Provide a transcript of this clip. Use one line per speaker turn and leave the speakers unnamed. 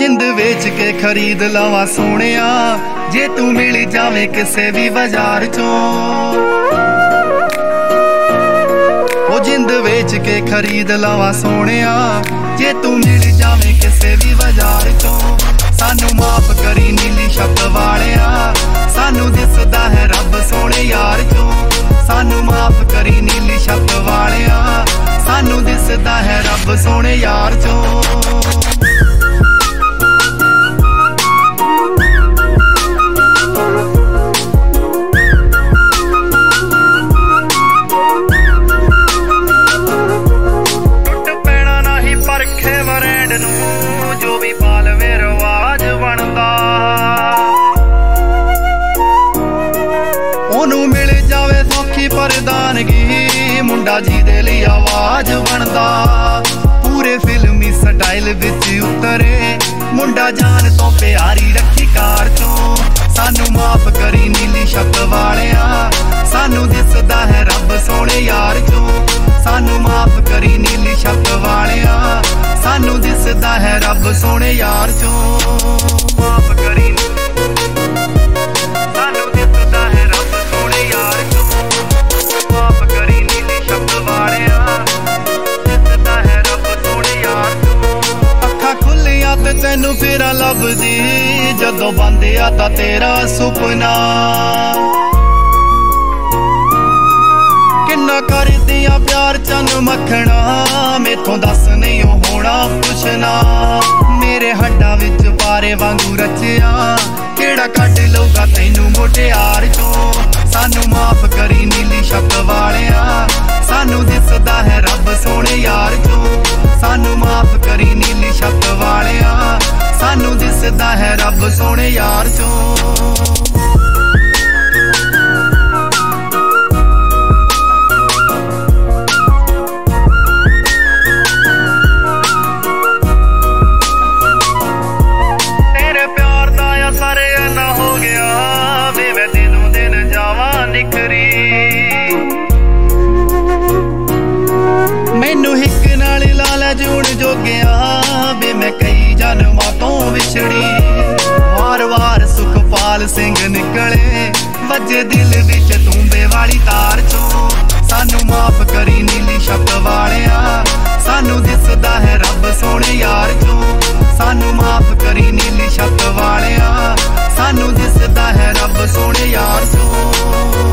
जिंद vetch के खरीद लवा सोनिया जे तू मिल जावे किसे भी बाजार चों। ओ जिंद वेच के खरीद लवा सोनिया जे तू मिल जावे किसे भी बाजार चों। सानू माफ करी नीली शक वालिया सानू दिसदा है रब सोने यार चों। सानू माफ करी नीली शक वालिया सानू दिसदा है रब सोने यार चों। जो भी पालवे रवाज बनदा ओनू मिल जावे सौखी प्रधानगी मुंडा जी दे लई आवाज बनदा। पूरे फिल्मी स्टाइल विच उतरे मुंडा जान तो प्यारी रखी कार चों। सानू माफ करी नीली शक वालिया सानू दिसदा है रब सोने यार चों। सानू माफ करी नीली शक वालिया सानू दिसदा है रब सोने यार चों। माफ करी सानू दिसदा है रब सोने यार चों। माफ करी नीली शक वालिया दिसदा है रब सोने यार चों। अखां खुलियां ते तैनू फेरा लभदी जदों बंद आ तां तेरा सुपना। किन्ना करदियां प्यार चन मखना मेथों दस नहीं होना पुछना। मेरे हड्डां विच पारे वांगू रचिया केड़ा कढ लऊगा तैनू मोटियार चों। सानू माफ करी नीली शक वालिया सानू दिसदा है रब सोने यार चों। सानू माफ करी नीली शक वालिया सानू दिसदा है रब सोने यार चों। मैनू हिक नाल ला लै जून जोगिया वे मैं कई जन्मां तो विछड़ी। वार वार सुखपाल सिंह निकले वजे दिल विच तूंबे वाली तार चों। सानू माफ करी नीली शक वालिया सानू दिसदा है रब सोने यार चों। सानू माफ करी नीली शक वालिया सानू दिसदा है रब सोने यार चों।